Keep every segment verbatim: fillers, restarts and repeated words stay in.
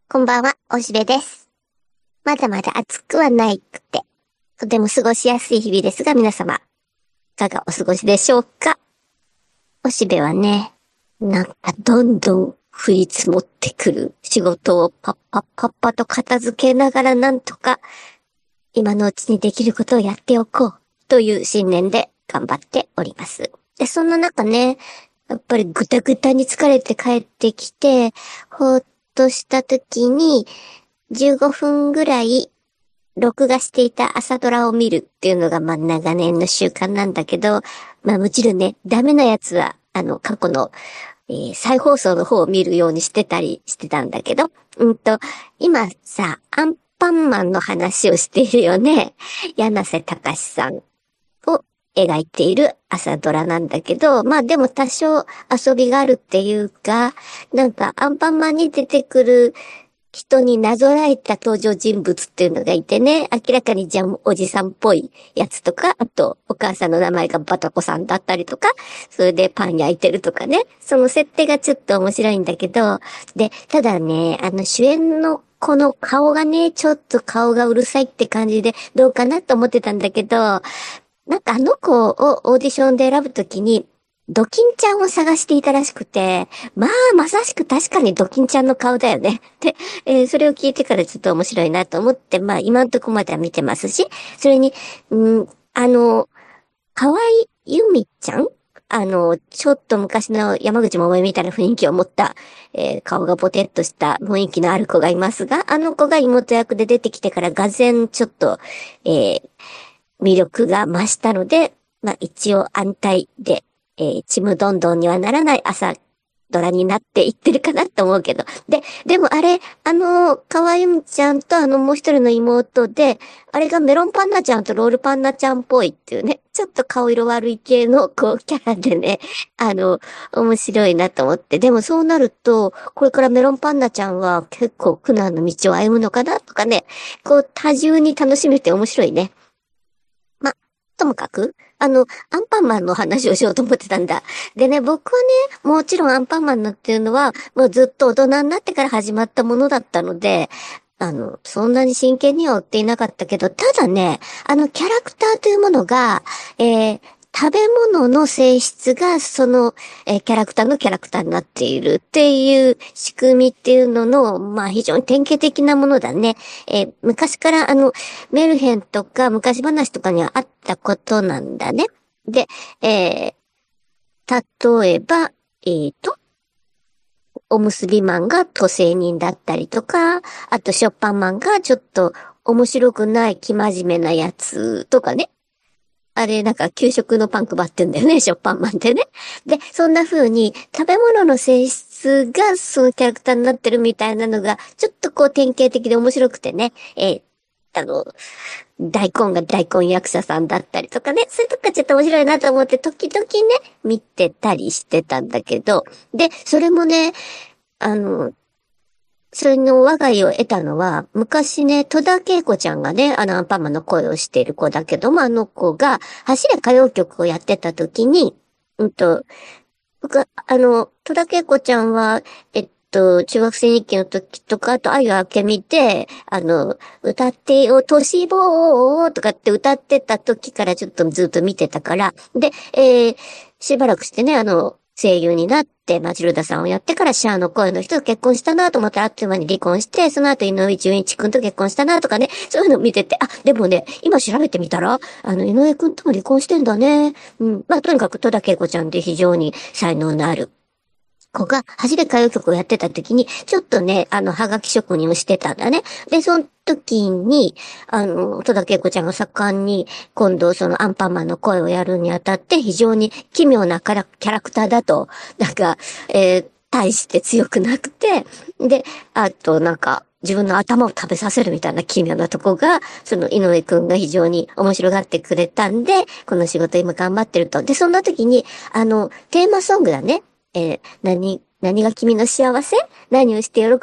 こんばんは、おしべです。まだまだ暑くはないくて、とても過ごしやすい日々ですが、皆様、いかがお過ごしでしょうか？おしべはね、なんかどんどん降り積もってくる仕事をパッパッパッパと片付けながらなんとか、今のうちにできることをやっておこうという信念で頑張っております。で、そんな中ね、やっぱりぐたぐたに疲れて帰ってきて、ほーっとした時に、じゅうごふんぐらい、録画していた朝ドラを見るっていうのが、まあ、長年の習慣なんだけど、まあ、もちろんね、ダメなやつは、あの、過去の、えー再放送の方を見るようにしてたりしてたんだけど、うんと、今さ、アンパンマンの話をしているよね。柳瀬隆さんを描いている朝ドラなんだけど、まあでも多少遊びがあるっていうか、なんかアンパンマンに出てくる人になぞらえた登場人物っていうのがいてね、明らかにジャムおじさんっぽいやつとか、あとお母さんの名前がバタコさんだったりとか、それでパン焼いてるとかね、その設定がちょっと面白いんだけど、で、ただね、あの主演のこの顔がね、ちょっと顔がうるさいって感じでどうかなと思ってたんだけど、なんかあの子をオーディションで選ぶときに、ドキンちゃんを探していたらしくて、まあ、まさしく確かにドキンちゃんの顔だよね。で、えーそれを聞いてからちょっと面白いなと思って、まあ、今のとこまでは見てますし、それに、うん、あの、河合由美ちゃんあの、ちょっと昔の山口百恵みたいな雰囲気を持った、えー顔がボテッとした雰囲気のある子がいますが、あの子が妹役で出てきてからがぜんちょっと、えー魅力が増したので、まあ一応安泰で、えーちむどんどんにはならない朝ドラになっていってるかなと思うけど。で、でもあれ、あの、かわゆみちゃんとあのもう一人の妹で、あれがメロンパンナちゃんとロールパンナちゃんっぽいっていうね、ちょっと顔色悪い系のこうキャラでね、あの、面白いなと思って。でもそうなると、これからメロンパンナちゃんは結構苦難の道を歩むのかなとかね、こう多重に楽しめて面白いね。ま、ともかく、あの、アンパンマンの話をしようと思ってたんだ。でね、僕はね、もちろんアンパンマンのっていうのは、もうずっと大人になってから始まったものだったので、あの、そんなに真剣には追っていなかったけど、ただね、あのキャラクターというものが、えー食べ物の性質がその、えーキャラクターのキャラクターになっているっていう仕組みっていうのの、まあ非常に典型的なものだね。えー昔からあの、メルヘンとか昔話とかにはあったことなんだね。で、えー例えば、えーと、おむすびマンが都政人だったりとか、あとショッパンマンがちょっと面白くない生真面目なやつとかね。あれ、なんか給食のパン配ってんだよね、ショッパンマンってね。で、そんな風に食べ物の性質がそのキャラクターになってるみたいなのが、ちょっとこう典型的で面白くてね。えーあの、大根が大根役者さんだったりとかね、そういうとこがちょっと面白いなと思って、時々ね、見てたりしてたんだけど、で、それもね、あの、それの我が家を得たのは、昔ね、戸田恵子ちゃんがね、あのアンパンマンの声をしている子だけども、あの子が、走れ歌謡曲をやってた時に、うんと、僕は、あの、戸田恵子ちゃんは、えっと、中学生日記の時とか、あと、あゆあけみで、あの、歌ってよ、都市ボーとかって歌ってた時からちょっとずっと見てたから、で、えー、しばらくしてね、あの、声優になって、マチルダさんをやってからシャアの声の人と結婚したなと思ったらあっという間に離婚して、その後井上純一くんと結婚したなとかね、そういうの見てて、あ、でもね、今調べてみたら、あの、井上くんとも離婚してんだね。うん。まあ、とにかく戸田恵子ちゃんで非常に才能のある子が、走れ歌謡曲をやってた時に、ちょっとね、あの、はがき職人をしてたんだね。で、その時に、あの、戸田恵子ちゃんが盛んに、今度そのアンパンマンの声をやるにあたって、非常に奇妙なキャラキャラクターだと、なんか、えー、大して強くなくて、で、あとなんか、自分の頭を食べさせるみたいな奇妙なとこが、その井上くんが非常に面白がってくれたんで、この仕事今頑張ってると。で、そんな時に、あの、テーマソングだね。えー何、何が君の幸せ何をして喜ぶ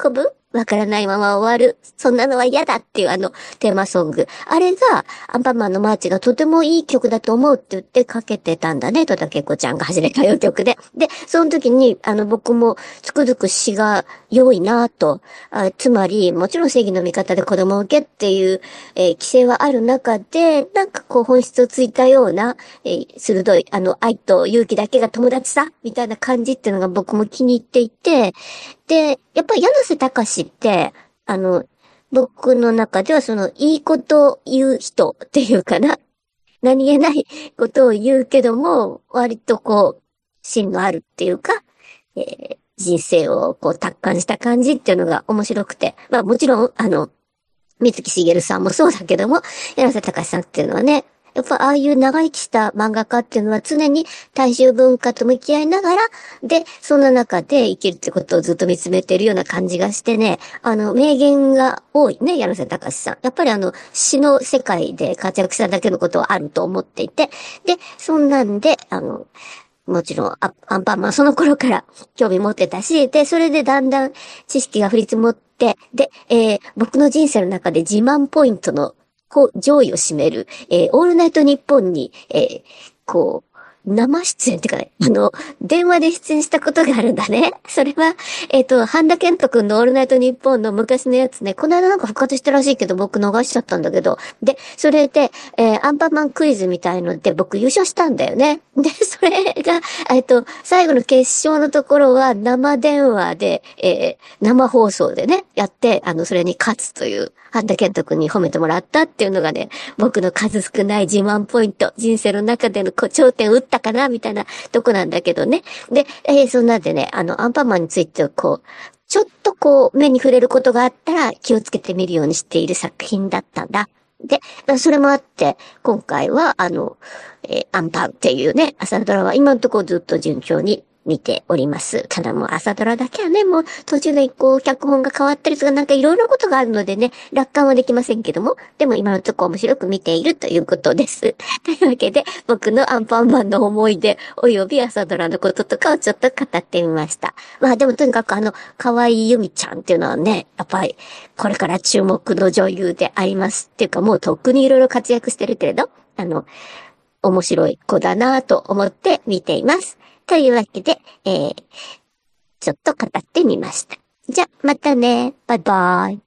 わからないまま終わる。そんなのは嫌だっていうあのテーマソング。あれが、アンパンマンのマーチがとてもいい曲だと思うって言ってかけてたんだね。戸田恵子ちゃんが始めたよ曲で。で、その時に、あの僕もつくづく詩が良いなぁと。あつまり、もちろん正義の味方で子供受けっていう、えー規制はある中で、なんかこう本質をついたような、えー鋭い、あの愛と勇気だけが友達さ、みたいな感じっていうのが僕も気に入っていて、で、やっぱり柳瀬隆って、あの、僕の中ではその、いいことを言う人っていうかな。何気ないことを言うけども、割とこう、芯のあるっていうか、えー人生をこう達観した感じっていうのが面白くて。まあもちろん、あの、水木しげるさんもそうだけども、柳瀬隆さんっていうのはね、やっぱああいう長生きした漫画家っていうのは常に大衆文化と向き合いながら、で、そんな中で生きるってことをずっと見つめてるような感じがしてね、あの、名言が多いね、柳瀬隆さん。やっぱりあの、詩の世界で活躍しただけのことはあると思っていて、で、そんなんで、あの、もちろん、アアンパンマンその頃から興味持ってたし、で、それでだんだん知識が降り積もって、で、えー僕の人生の中で自慢ポイントのこう上位を占める、えーオールナイトニッポンに、えーこう、生出演っていうかね、あの、電話で出演したことがあるんだね。それは、えっ、と、半田健人くんのオールナイトニッポンの昔のやつね、この間なんか復活したらしいけど、僕逃しちゃったんだけど、で、それで、えーアンパンマンクイズみたいので僕優勝したんだよね。で、それが、えっと、最後の決勝のところは生電話で、えー生放送でね、やって、あの、それに勝つという、半田健人くんに褒めてもらったっていうのがね、僕の数少ない自慢ポイント、人生の中でのこう頂点打ったかな、みたいなとこなんだけどね。で、えーそんなんでね、あの、アンパンマンについてこう、ちょっとこう、目に触れることがあったら気をつけてみるようにしている作品だったんだ。で、それもあって、今回は、あの、えーアンパンっていうね、朝ドラは今のところずっと順調に見ております。ただもう朝ドラだけはね、もう途中でこう、脚本が変わったりとかなんかいろいろなことがあるのでね、楽観はできませんけども、でも今のところ面白く見ているということです。というわけで、僕のアンパンマンの思い出、および朝ドラのこととかをちょっと語ってみました。まあでもとにかくあの、河合由美ちゃんっていうのはね、やっぱり、これから注目の女優であります。っていうかもうとっくにいろいろ活躍してるけれど、あの、面白い子だなぁと思って見ています。というわけで、えー、ちょっと語ってみました。じゃ、またね。バイバイ。